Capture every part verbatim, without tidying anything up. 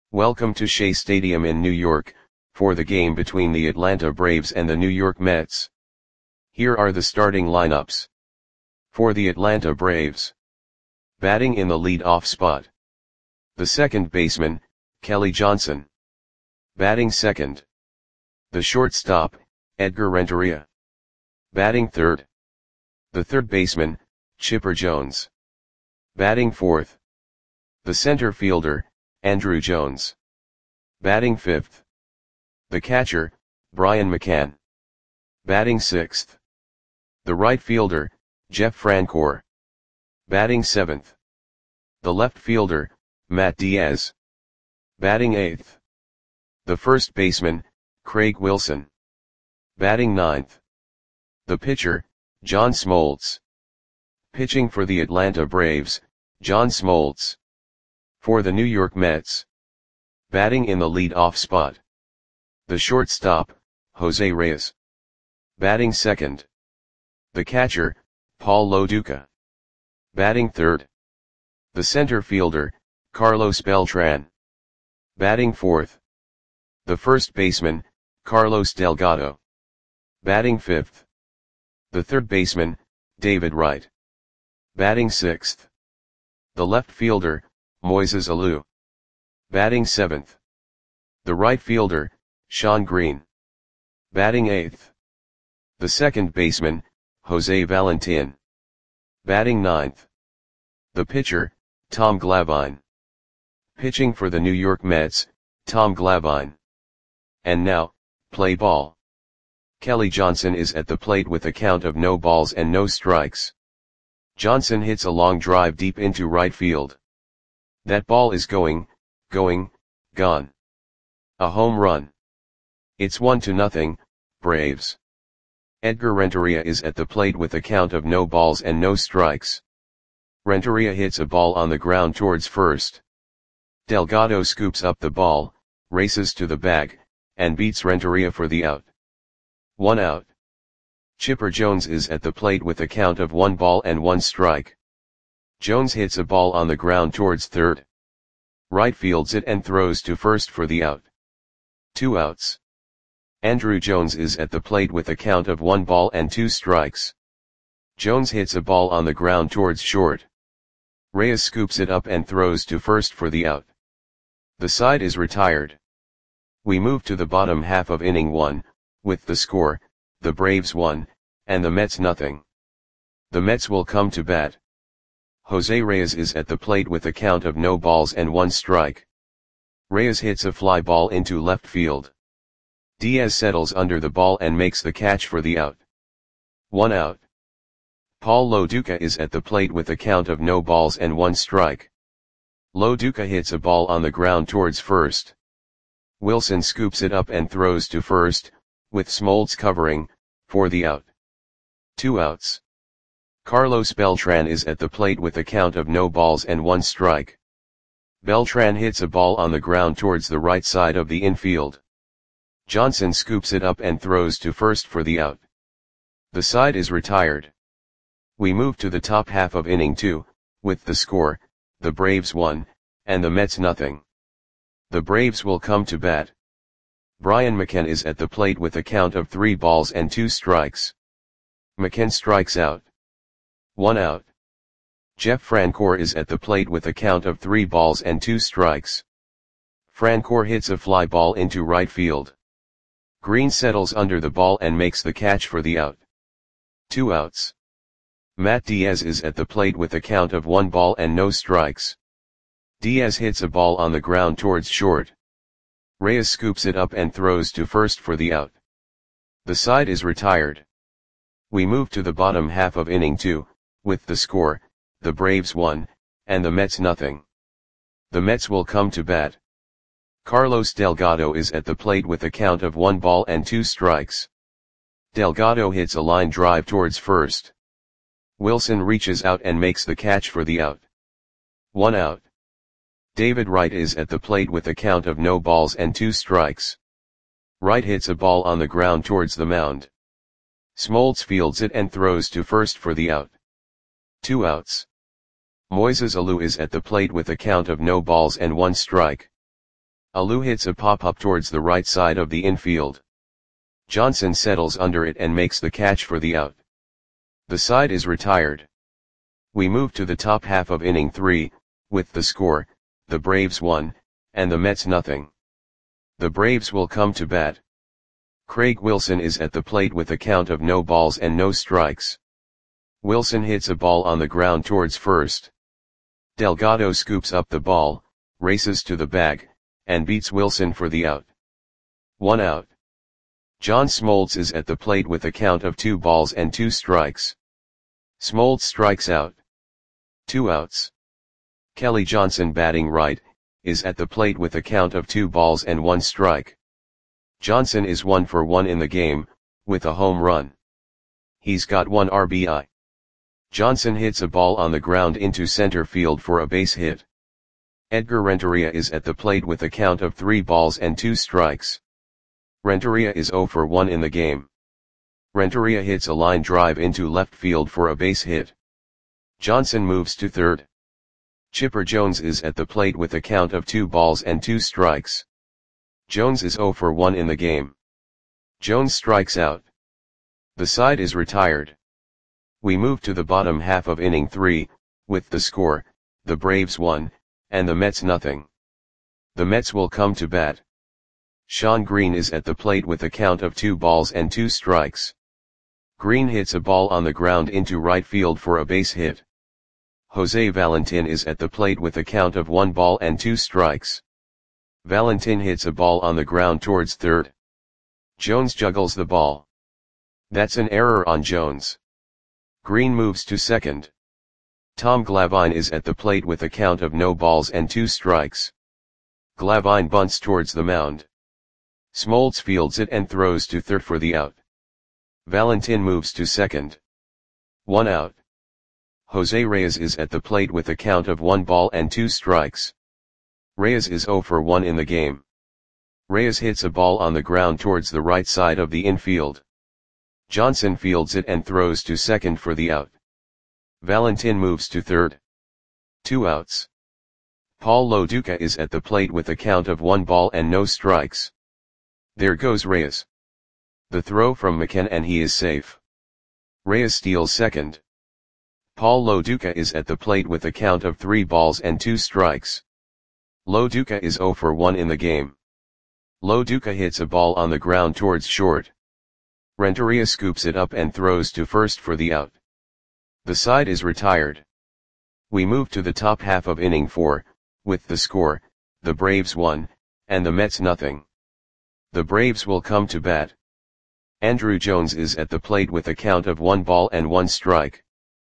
Welcome to Shea Stadium in New York, for the game between the Atlanta Braves and the New York Mets. Here are the starting lineups. For the Atlanta Braves. Batting in the lead-off spot. The second baseman, Kelly Johnson. Batting second. The shortstop, Edgar Renteria. Batting third. The third baseman, Chipper Jones. Batting fourth. The center fielder, Andruw Jones. Batting fifth. The catcher, Brian McCann. Batting sixth. The right fielder, Jeff Francoeur. Batting seventh. The left fielder, Matt Diaz. Batting eighth. The first baseman, Craig Wilson. Batting ninth. The pitcher, John Smoltz. Pitching for the Atlanta Braves, John Smoltz. For the New York Mets. Batting in the lead-off spot. The shortstop, Jose Reyes. Batting second. The catcher, Paul Lo Duca. Batting third. The center fielder, Carlos Beltran. Batting fourth. The first baseman, Carlos Delgado. Batting fifth. The third baseman, David Wright. Batting sixth. The left fielder, Moises Alou. Batting seventh. The right fielder, Shawn Green. Batting eighth. The second baseman, Jose Valentin. Batting ninth. The pitcher, Tom Glavine. Pitching for the New York Mets, Tom Glavine. And now, play ball. Kelly Johnson is at the plate with a count of no balls and no strikes. Johnson hits a long drive deep into right field. That ball is going, going, gone. A home run. It's one to nothing, Braves. Edgar Renteria is at the plate with a count of no balls and no strikes. Renteria hits a ball on the ground towards first. Delgado scoops up the ball, races to the bag, and beats Renteria for the out. One out. Chipper Jones is at the plate with a count of one ball and one strike. Jones hits a ball on the ground towards third. Right fields it and throws to first for the out. Two outs. Andruw Jones is at the plate with a count of one ball and two strikes. Jones hits a ball on the ground towards short. Reyes scoops it up and throws to first for the out. The side is retired. We move to the bottom half of inning one, with the score, the Braves one, and the Mets nothing. The Mets will come to bat. Jose Reyes is at the plate with a count of no balls and one strike. Reyes hits a fly ball into left field. Diaz settles under the ball and makes the catch for the out. One out. Paul Lo Duca is at the plate with a count of no balls and one strike. Lo Duca hits a ball on the ground towards first. Wilson scoops it up and throws to first, with Smoltz covering, for the out. Two outs. Carlos Beltran is at the plate with a count of no balls and one strike. Beltran hits a ball on the ground towards the right side of the infield. Johnson scoops it up and throws to first for the out. The side is retired. We move to the top half of inning two, with the score, the Braves one, and the Mets nothing. The Braves will come to bat. Brian McCann is at the plate with a count of three balls and two strikes. McCann strikes out. One out. Jeff Francoeur is at the plate with a count of three balls and two strikes. Francoeur hits a fly ball into right field. Green settles under the ball and makes the catch for the out. Two outs. Matt Diaz is at the plate with a count of one ball and no strikes. Diaz hits a ball on the ground towards short. Reyes scoops it up and throws to first for the out. The side is retired. We move to the bottom half of inning two, with the score, the Braves one, and the Mets nothing. The Mets will come to bat. Carlos Delgado is at the plate with a count of one ball and two strikes. Delgado hits a line drive towards first. Wilson reaches out and makes the catch for the out. One out. David Wright is at the plate with a count of no balls and two strikes. Wright hits a ball on the ground towards the mound. Smoltz fields it and throws to first for the out. Two outs. Moises Alou is at the plate with a count of no balls and one strike. Alou hits a pop-up towards the right side of the infield. Johnson settles under it and makes the catch for the out. The side is retired. We move to the top half of inning three, with the score, the Braves one, and the Mets nothing. The Braves will come to bat. Craig Wilson is at the plate with a count of no balls and no strikes. Wilson hits a ball on the ground towards first. Delgado scoops up the ball, races to the bag, and beats Wilson for the out. One out. John Smoltz is at the plate with a count of two balls and two strikes. Smoltz strikes out. Two outs. Kelly Johnson, batting right, is at the plate with a count of two balls and one strike. Johnson is one for one in the game, with a home run. He's got one R B I. Johnson hits a ball on the ground into center field for a base hit. Edgar Renteria is at the plate with a count of three balls and two strikes. Renteria is zero for one in the game. Renteria hits a line drive into left field for a base hit. Johnson moves to third. Chipper Jones is at the plate with a count of two balls and two strikes. Jones is zero for one in the game. Jones strikes out. The side is retired. We move to the bottom half of inning three, with the score, the Braves one, and the Mets nothing. The Mets will come to bat. Sean Green is at the plate with a count of two balls and two strikes. Green hits a ball on the ground into right field for a base hit. Jose Valentin is at the plate with a count of one ball and two strikes. Valentin hits a ball on the ground towards third. Jones juggles the ball. That's an error on Jones. Green moves to second. Tom Glavine is at the plate with a count of no balls and two strikes. Glavine bunts towards the mound. Smoltz fields it and throws to third for the out. Valentin moves to second. One out. Jose Reyes is at the plate with a count of one ball and two strikes. Reyes is zero for one in the game. Reyes hits a ball on the ground towards the right side of the infield. Johnson fields it and throws to second for the out. Valentin moves to third. Two outs. Paul Lo Duca is at the plate with a count of one ball and no strikes. There goes Reyes. The throw from McKen and he is safe. Reyes steals second. Paul Lo Duca is at the plate with a count of three balls and two strikes. Lo Duca is zero for one in the game. Lo Duca hits a ball on the ground towards short. Renteria scoops it up and throws to first for the out. The side is retired. We move to the top half of inning four, with the score, the Braves one, and the Mets nothing. The Braves will come to bat. Andruw Jones is at the plate with a count of one ball and one strike.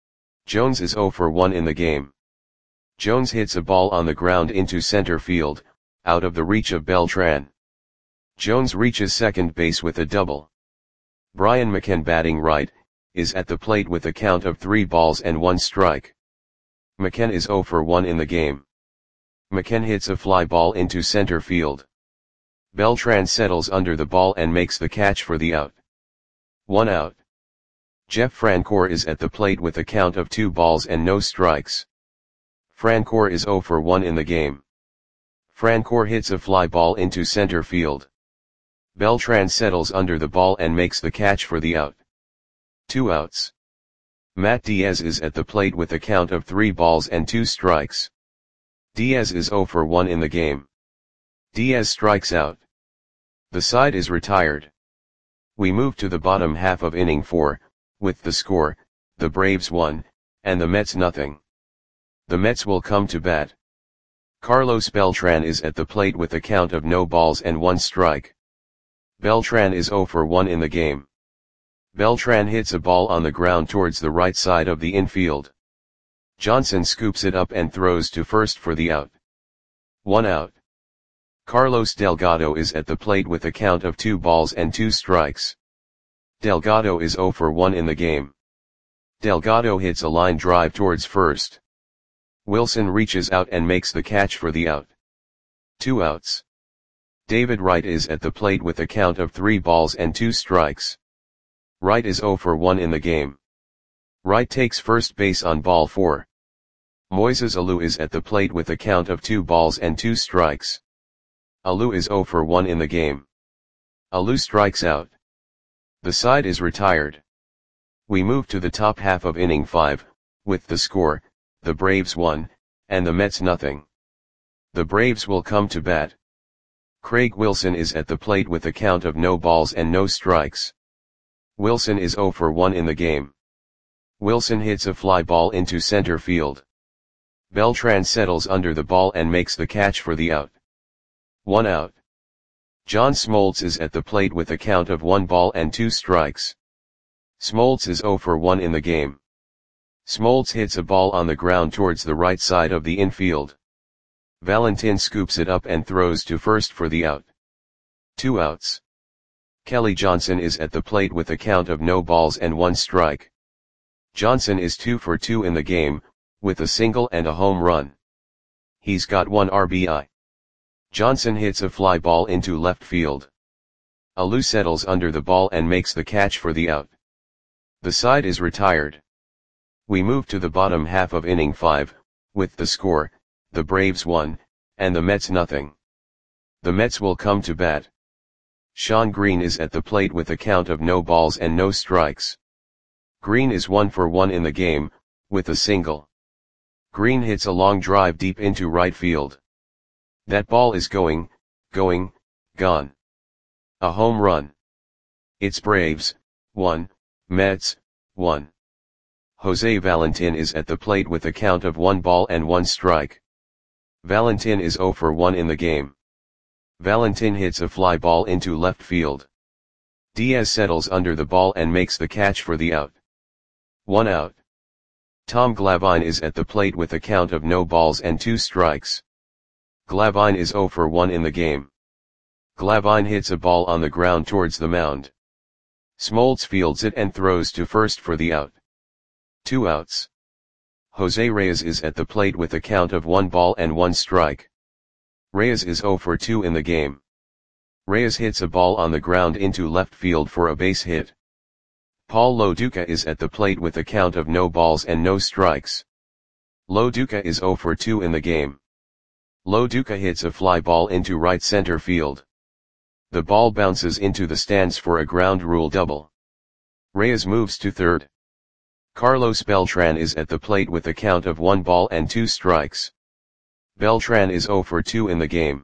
Jones is zero for one in the game. Jones hits a ball on the ground into center field, out of the reach of Beltran. Jones reaches second base with a double. Brian McKen, batting right, is at the plate with a count of three balls and one strike. McKen is zero for one in the game. McKen hits a fly ball into center field. Beltran settles under the ball and makes the catch for the out. One out. Jeff Francoeur is at the plate with a count of two balls and no strikes. Francoeur is zero for one in the game. Francoeur hits a fly ball into center field. Beltran settles under the ball and makes the catch for the out. Two outs. Matt Diaz is at the plate with a count of three balls and two strikes. Diaz is zero for one in the game. Diaz strikes out. The side is retired. We move to the bottom half of inning four, with the score, the Braves one, and the Mets nothing. The Mets will come to bat. Carlos Beltran is at the plate with a count of no balls and one strike. Beltran is zero for one in the game. Beltran hits a ball on the ground towards the right side of the infield. Johnson scoops it up and throws to first for the out. One out. Carlos Delgado is at the plate with a count of two balls and two strikes. Delgado is zero for one in the game. Delgado hits a line drive towards first. Wilson reaches out and makes the catch for the out. Two outs. David Wright is at the plate with a count of three balls and two strikes. Wright is zero for one in the game. Wright takes first base on ball four. Moises Alou is at the plate with a count of two balls and two strikes. Alou is zero for one in the game. Alou strikes out. The side is retired. We move to the top half of inning five, with the score, the Braves one, and the Mets nothing. The Braves will come to bat. Craig Wilson is at the plate with a count of no balls and no strikes. Wilson is zero for one in the game. Wilson hits a fly ball into center field. Beltran settles under the ball and makes the catch for the out. One out. John Smoltz is at the plate with a count of one ball and two strikes. Smoltz is zero for one in the game. Smoltz hits a ball on the ground towards the right side of the infield. Valentin scoops it up and throws to first for the out. Two outs. Kelly Johnson is at the plate with a count of no balls and one strike. Johnson is two for two in the game, with a single and a home run. He's got one R B I. Johnson hits a fly ball into left field. Alou settles under the ball and makes the catch for the out. The side is retired. We move to the bottom half of inning five, with the score, the Braves one, and the Mets nothing. The Mets will come to bat. Sean Green is at the plate with a count of no balls and no strikes. Green is one for one in the game, with a single. Green hits a long drive deep into right field. That ball is going, going, gone. A home run. It's Braves, one, Mets, one. Jose Valentin is at the plate with a count of one ball and one strike. Valentin is zero for one in the game. Valentin hits a fly ball into left field. Diaz settles under the ball and makes the catch for the out. One out. Tom Glavine is at the plate with a count of no balls and two strikes. Glavine is zero for one in the game. Glavine hits a ball on the ground towards the mound. Smoltz fields it and throws to first for the out. Two outs. Jose Reyes is at the plate with a count of one ball and one strike. Reyes is zero for two in the game. Reyes hits a ball on the ground into left field for a base hit. Paul Loduca is at the plate with a count of no balls and no strikes. Loduca is zero for two in the game. Loduca hits a fly ball into right center field. The ball bounces into the stands for a ground rule double. Reyes moves to third. Carlos Beltran is at the plate with a count of one ball and two strikes. Beltran is zero for two in the game.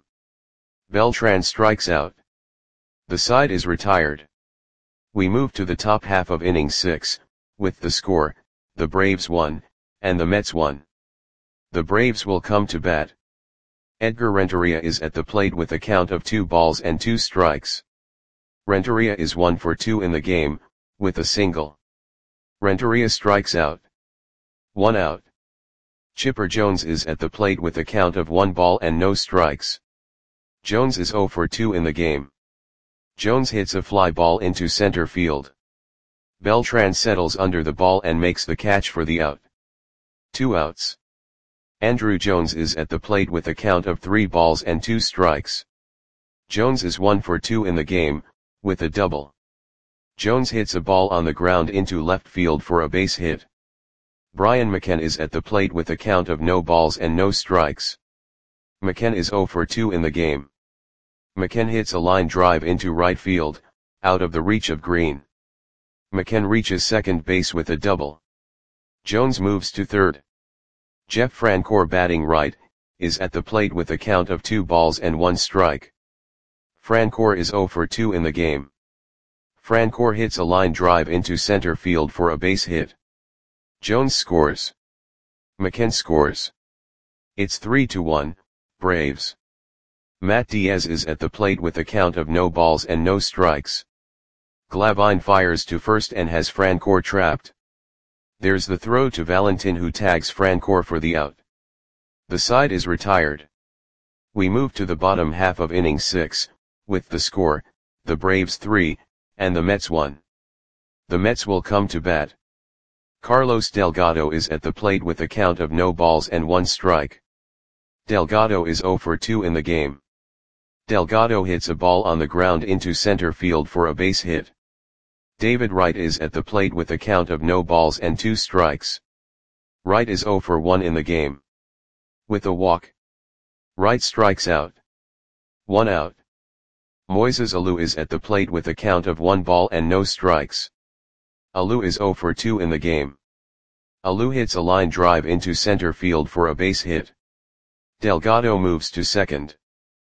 Beltran strikes out. The side is retired. We move to the top half of inning six, with the score, the Braves one, and the Mets one. The Braves will come to bat. Edgar Renteria is at the plate with a count of two balls and two strikes. Renteria is one for two in the game, with a single. Renteria strikes out. One out. Chipper Jones is at the plate with a count of one ball and no strikes. Jones is zero for two in the game. Jones hits a fly ball into center field. Beltran settles under the ball and makes the catch for the out. Two outs. Andrew Jones is at the plate with a count of three balls and two strikes. Jones is one for two in the game, with a double. Jones hits a ball on the ground into left field for a base hit. Brian McKenna is at the plate with a count of no balls and no strikes. McKenna is zero for two in the game. McKenna hits a line drive into right field, out of the reach of Green. McKenna reaches second base with a double. Jones moves to third. Jeff Francoeur, batting right, is at the plate with a count of two balls and one strike. Francoeur is zero for two in the game. Francoeur hits a line drive into center field for a base hit. Jones scores. McKenna scores. It's three to one, Braves. Matt Diaz is at the plate with a count of no balls and no strikes. Glavine fires to first and has Francoeur trapped. There's the throw to Valentin, who tags Francoeur for the out. The side is retired. We move to the bottom half of inning six, with the score, the Braves three, and the Mets one. The Mets will come to bat. Carlos Delgado is at the plate with a count of no balls and one strike. Delgado is zero for two in the game. Delgado hits a ball on the ground into center field for a base hit. David Wright is at the plate with a count of no balls and two strikes. Wright is zero for one in the game. With a walk, Wright strikes out. one out. Moises Alou is at the plate with a count of one ball and no strikes. Alou is zero for two in the game. Alou hits a line drive into center field for a base hit. Delgado moves to second.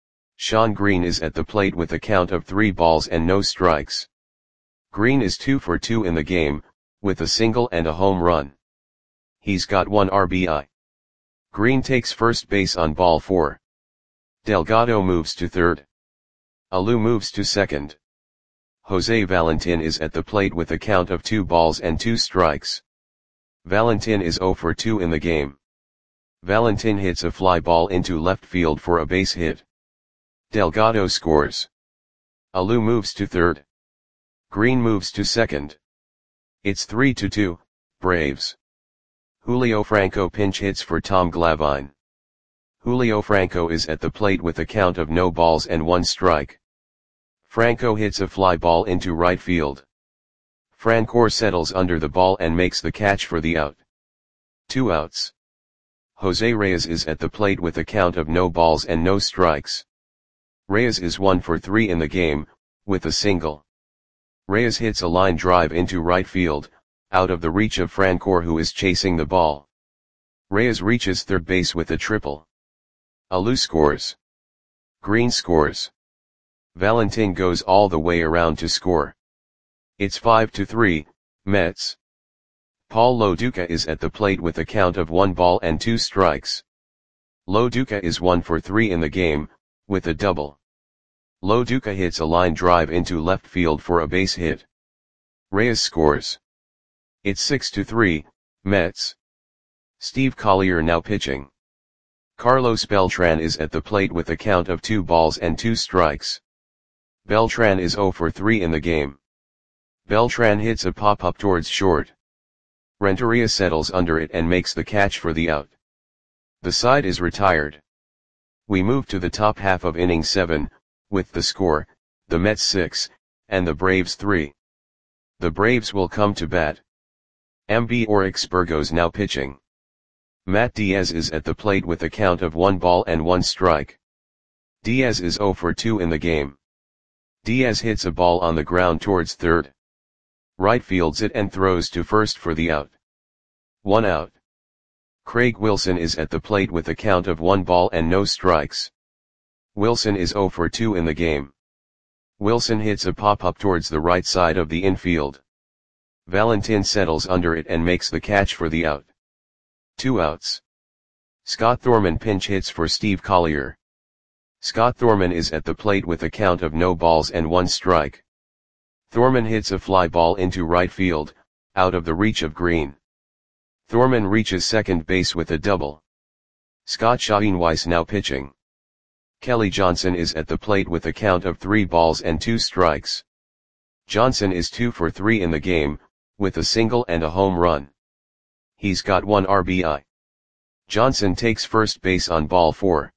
Shawn Green is at the plate with a count of three balls and no strikes. Green is two for two in the game, with a single and a home run. He's got one R B I. Green takes first base on ball four. Delgado moves to third. Alou moves to second. Jose Valentin is at the plate with a count of two balls and two strikes. Valentin is zero for two in the game. Valentin hits a fly ball into left field for a base hit. Delgado scores. Alou moves to third. Green moves to second. It's three to two, Braves. Julio Franco pinch hits for Tom Glavine. Julio Franco is at the plate with a count of no balls and one strike. Franco hits a fly ball into right field. Francoeur settles under the ball and makes the catch for the out. Two outs. Jose Reyes is at the plate with a count of no balls and no strikes. Reyes is one for three in the game, with a single. Reyes hits a line drive into right field, out of the reach of Francoeur, who is chasing the ball. Reyes reaches third base with a triple. Alou scores. Green scores. Valentin goes all the way around to score. It's five to three, Mets. Paul Lo Duca is at the plate with a count of one ball and two strikes. Lo Duca is one for three in the game, with a double. Lo Duca hits a line drive into left field for a base hit. Reyes scores. It's six to three, Mets. Steve Collier now pitching. Carlos Beltran is at the plate with a count of two balls and two strikes. Beltran is zero for three in the game. Beltran hits a pop-up towards short. Renteria settles under it and makes the catch for the out. The side is retired. We move to the top half of inning seven, with the score, the Mets six, and the Braves three. The Braves will come to bat. Ambiorix Burgos now pitching. Matt Diaz is at the plate with a count of one ball and one strike. Diaz is zero for two in the game. Diaz hits a ball on the ground towards third. Right fields it and throws to first for the out. One out. Craig Wilson is at the plate with a count of one ball and no strikes. Wilson is zero for two in the game. Wilson hits a pop-up towards the right side of the infield. Valentin settles under it and makes the catch for the out. Two outs. Scott Thorman pinch hits for Steve Collier. Scott Thorman is at the plate with a count of no balls and one strike. Thorman hits a fly ball into right field, out of the reach of Green. Thorman reaches second base with a double. Scott Schoenweiss now pitching. Kelly Johnson is at the plate with a count of three balls and two strikes. Johnson is two for three in the game, with a single and a home run. He's got one R B I. Johnson takes first base on ball four.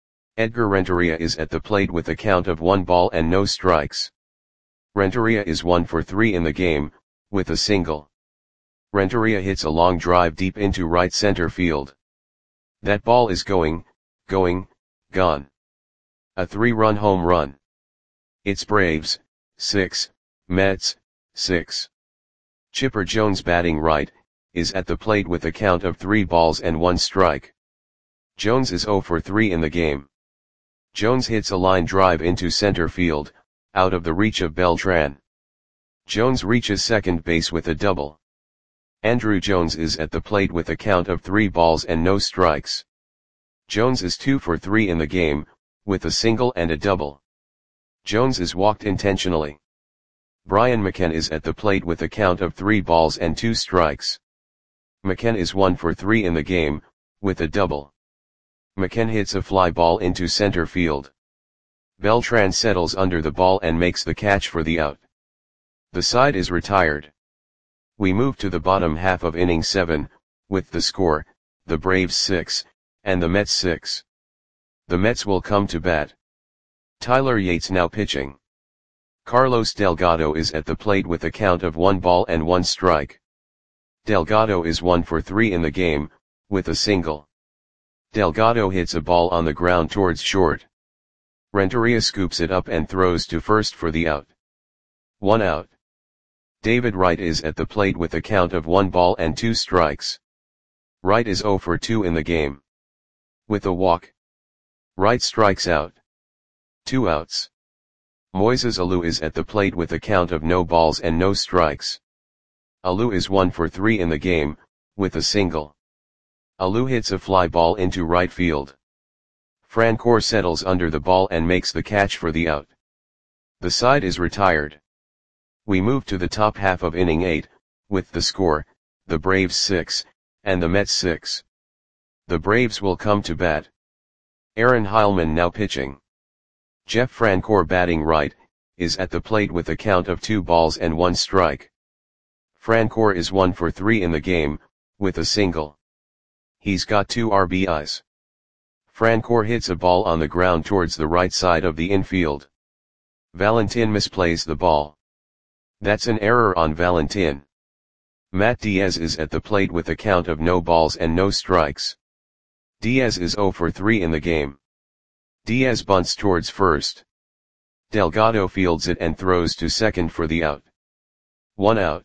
Edgar Renteria is at the plate with a count of one ball and no strikes. Renteria is one for three in the game, with a single. Renteria hits a long drive deep into right center field. That ball is going, going, gone. A three-run home run. It's Braves, six, Mets, six. Chipper Jones batting right, is at the plate with a count of three balls and one strike. Jones is zero for three in the game. Jones hits a line drive into center field, out of the reach of Beltran. Jones reaches second base with a double. Andruw Jones is at the plate with a count of three balls and no strikes. Jones is two for three in the game, with a single and a double. Jones is walked intentionally. Brian McKenna is at the plate with a count of three balls and two strikes. McKenna is one for three in the game, with a double. McKenna hits a fly ball into center field. Beltran settles under the ball and makes the catch for the out. The side is retired. We move to the bottom half of inning seven, with the score, the Braves six, and the Mets six. The Mets will come to bat. Tyler Yates now pitching. Carlos Delgado is at the plate with a count of one ball and one strike. Delgado is one for three in the game, with a single. Delgado hits a ball on the ground towards short. Renteria scoops it up and throws to first for the out. One out. David Wright is at the plate with a count of one ball and two strikes. Wright is zero for two in the game. With a walk, Wright strikes out. Two outs. Moises Alou is at the plate with a count of no balls and no strikes. Alou is one for three in the game, with a single. Alou hits a fly ball into right field. Francoeur settles under the ball and makes the catch for the out. The side is retired. We move to the top half of inning eight, with the score, the Braves six, and the Mets six. The Braves will come to bat. Aaron Heilman now pitching. Jeff Francoeur batting right, is at the plate with a count of two balls and one strike. Francoeur is one for three in the game, with a single. He's got two R B Is. Francoeur hits a ball on the ground towards the right side of the infield. Valentin misplays the ball. That's an error on Valentin. Matt Diaz is at the plate with a count of no balls and no strikes. Diaz is zero for three in the game. Diaz bunts towards first. Delgado fields it and throws to second for the out. One out.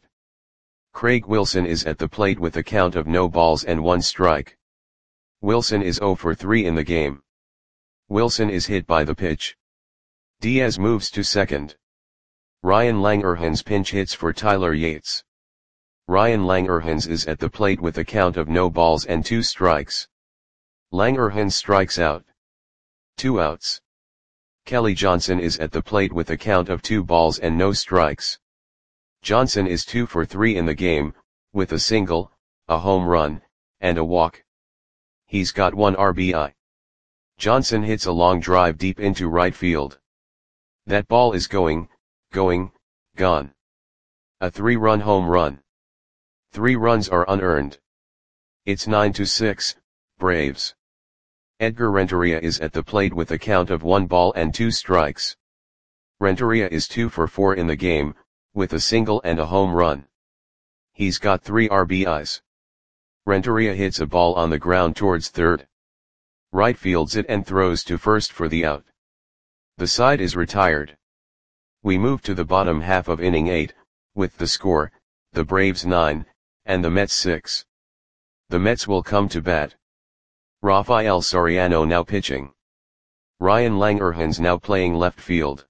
Craig Wilson is at the plate with a count of no balls and one strike. Wilson is zero for three in the game. Wilson is hit by the pitch. Diaz moves to second. Ryan Langerhans pinch hits for Tyler Yates. Ryan Langerhans is at the plate with a count of no balls and two strikes. Langerhans strikes out. Two outs. Kelly Johnson is at the plate with a count of two balls and no strikes. Johnson is two for three in the game, with a single, a home run, and a walk. He's got one R B I. Johnson hits a long drive deep into right field. That ball is going, going, gone. A three-run home run. Three runs are unearned. It's nine to six, Braves. Edgar Renteria is at the plate with a count of one ball and two strikes. Renteria is two for four in the game, with a single and a home run. He's got three R B Is. Renteria hits a ball on the ground towards third. Wright fields it and throws to first for the out. The side is retired. We move to the bottom half of inning eight, with the score, the Braves nine, and the Mets six. The Mets will come to bat. Rafael Soriano now pitching. Ryan Langerhans now playing left field.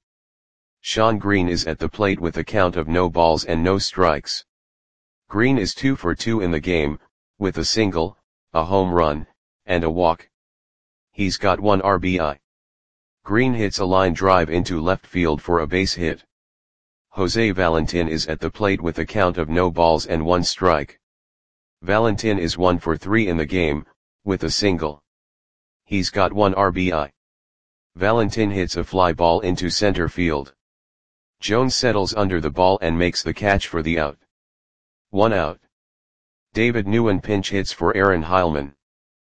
Sean Green is at the plate with a count of no balls and no strikes. Green is two for two in the game, with a single, a home run, and a walk. He's got one R B I. Green hits a line drive into left field for a base hit. Jose Valentin is at the plate with a count of no balls and one strike. Valentin is one for three in the game, with a single. He's got one R B I. Valentin hits a fly ball into center field. Jones settles under the ball and makes the catch for the out. One out. David Nguyen pinch hits for Aaron Heilman.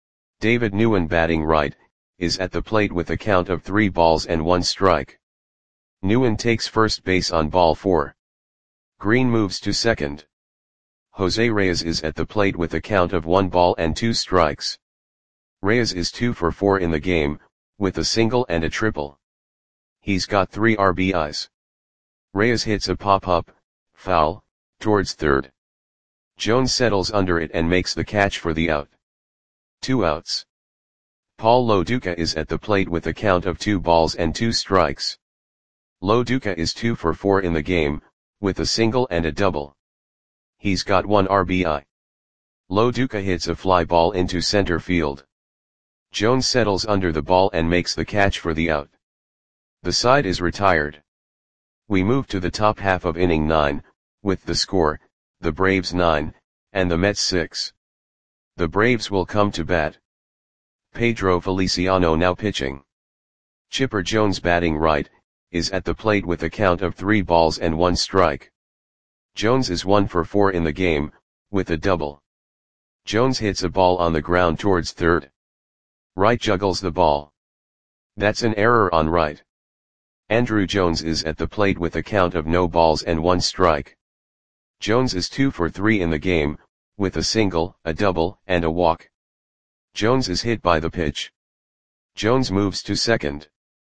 David Nguyen batting right, is at the plate with a count of three balls and one strike. Nguyen takes first base on ball four. Green moves to second. Jose Reyes is at the plate with a count of one ball and two strikes. Reyes is two for four in the game, with a single and a triple. He's got three R B Is. Reyes hits a pop-up, foul, towards third. Jones settles under it and makes the catch for the out. Two outs. Paul Lo Duca is at the plate with a count of two balls and two strikes. Lo Duca is two for four in the game, with a single and a double. He's got one R B I. Lo Duca hits a fly ball into center field. Jones settles under the ball and makes the catch for the out. The side is retired. We move to the top half of inning nine, with the score, the Braves nine, and the Mets six. The Braves will come to bat. Pedro Feliciano now pitching. Chipper Jones batting right, is at the plate with a count of three balls and one strike. Jones is one for four in the game, with a double. Jones hits a ball on the ground towards third. Wright juggles the ball. That's an error on Wright. Andruw Jones is at the plate with a count of no balls and one strike. Jones is two for three in the game, with a single, a double, and a walk. Jones is hit by the pitch. Jones moves to second.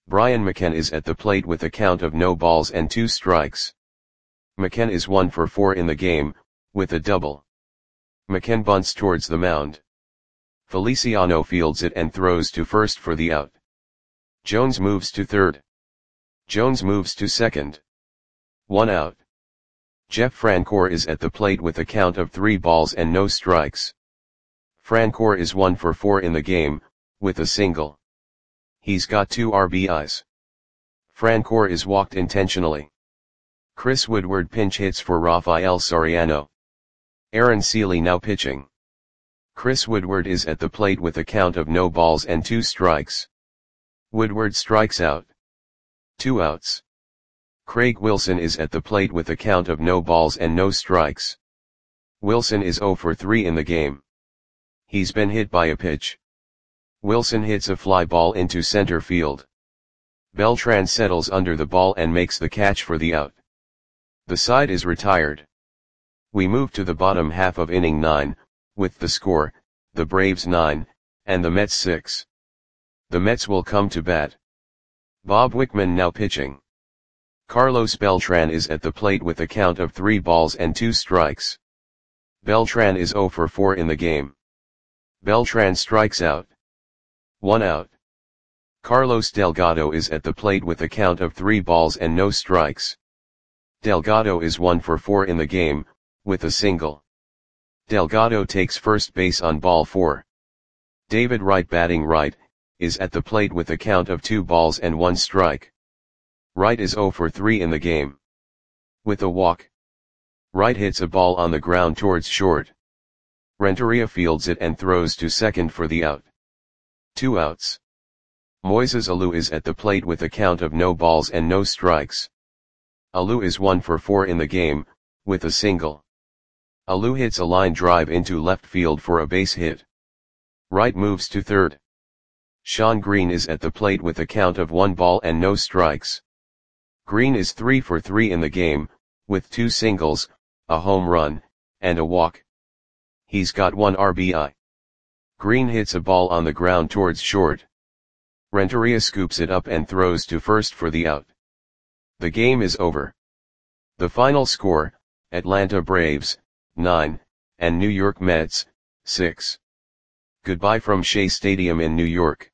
Brian McKenna is at the plate with a count of no balls and two strikes. McKenna is one for four in the game, with a double. McKenna bunts towards the mound. Feliciano fields it and throws to first for the out. Jones moves to third. Jones moves to second. One out. Jeff Francoeur is at the plate with a count of three balls and no strikes. Francoeur is one for four in the game, with a single. He's got two R B Is. Francoeur is walked intentionally. Chris Woodward pinch hits for Rafael Soriano. Aaron Seeley now pitching. Chris Woodward is at the plate with a count of no balls and two strikes. Woodward strikes out. Two outs. Craig Wilson is at the plate with a count of no balls and no strikes. Wilson is zero for three in the game. He's been hit by a pitch. Wilson hits a fly ball into center field. Beltran settles under the ball and makes the catch for the out. The side is retired. We move to the bottom half of inning nine, with the score, the Braves nine, and the Mets six. The Mets will come to bat. Bob Wickman now pitching. Carlos Beltran is at the plate with a count of three balls and two strikes. Beltran is zero for four in the game. Beltran strikes out. One out. Carlos Delgado is at the plate with a count of three balls and no strikes. Delgado is one for four in the game, with a single. Delgado takes first base on ball four. David Wright batting right, is at the plate with a count of two balls and one strike. Wright is zero for three in the game. With a walk. Wright hits a ball on the ground towards short. Renteria fields it and throws to second for the out. Two outs. Moises Alou is at the plate with a count of no balls and no strikes. Alou is one for four in the game, with a single. Alou hits a line drive into left field for a base hit. Wright moves to third. Sean Green is at the plate with a count of one ball and no strikes. Green is three for three in the game, with two singles, a home run, and a walk. He's got one R B I. Green hits a ball on the ground towards short. Renteria scoops it up and throws to first for the out. The game is over. The final score, Atlanta Braves, nine, and New York Mets, six. Goodbye from Shea Stadium in New York.